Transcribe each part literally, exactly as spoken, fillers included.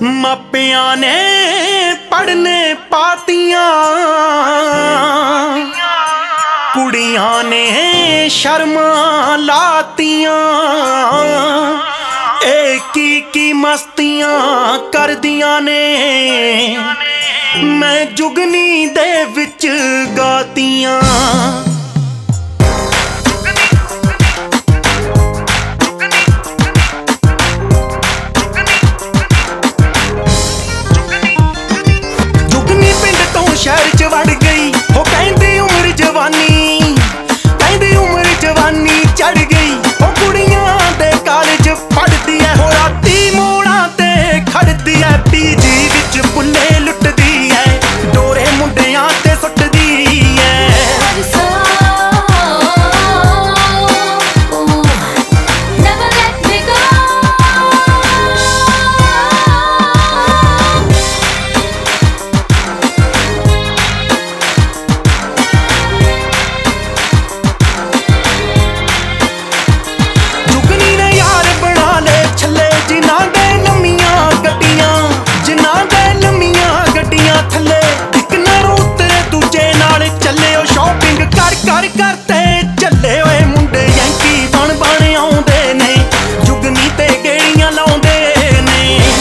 ਮਾਪਿਆਂ ਨੇ ਪੜ੍ਹਨੇ ਪਾਤੀਆਂ, ਕੁੜੀਆਂ ਨੇ ਸ਼ਰਮਾਂ ਲਾਤੀਆਂ। ਇਹ ਕੀ ਕੀ ਮਸਤੀਆਂ ਕਰਦੀਆਂ ਨੇ, ਮੈਂ ਜੁਗਨੀ ਦੇ ਵਿੱਚ ਗਾਤੀਆਂ। शहर च वड़ गई हो कहंदी उम्र जवानी, कहंदी उम्र जवानी चढ़ गई हो। कुड़ियां दे कॉलेज पढ़दी है हो, राती मोड़ा ते खड़दी है। पीजी विच बुल्ले लुटदी है, डोरे मुंडियां ते सुटदी है। कर करते चले ओए मुंडे यंकी बन बन आउंदे ने, जुगनी ते गेड़ियां लाउंदे ने।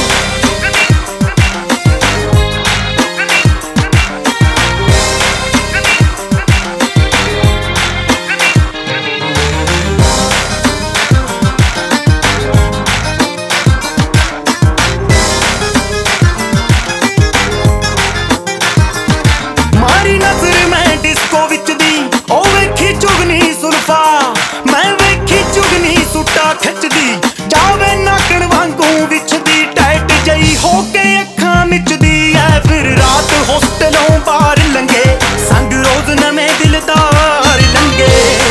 मारी नजर मैं डिस्को विच दी ओ वेखी चुगनी सुल्फा, मैं वेखी चुगनी सुट्टा खिचदी जावे नाकण वांगू विछदी। टाइट जई होके अखां मिचदी है, फिर रात होस्टलों बाहर लंघे संग रोज नवें दिलदार लंघे।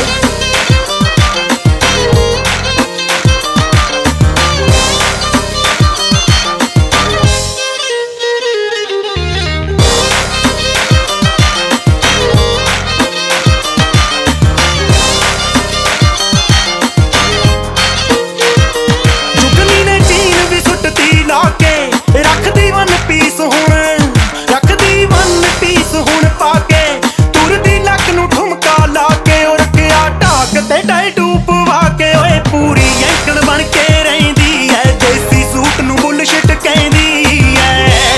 रखदी वन पीस हुण, रखदी वन पीस हुण पाके, तुरदी लक नू ठुमका लाके। और रखिया ढाक ते टाइटू पवा के, ओए पूरी यंकण बन के रहिंदी है, देसी सूट नू बुलशिट कहंदी है।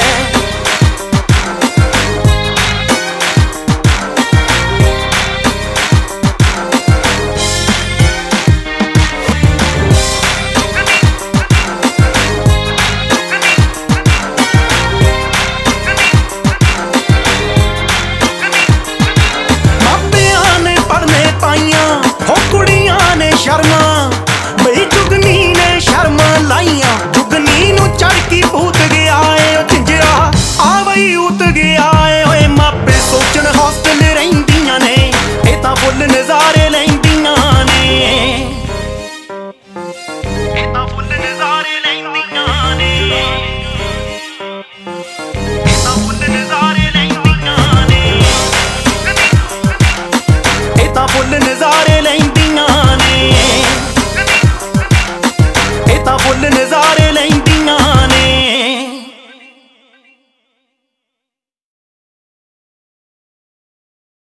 शर्मा बई जुगनी ने शर्मा लाइया, जुगनी नू चढ़ की भूत गया है ओ झिंजरा आ बई उत गया है। ओए मापे सोचन हॉस्टल रहिंदियां ने, ए तां फुल नज़ारे लैंदियां ने, ए तां फुल नज़ारे लैंदियां ने, ए तां फुल नज़ारे लैंदियां ने, ए तां फुल नज़ारे लैंदियां ने, ए तां फुल नज़ारे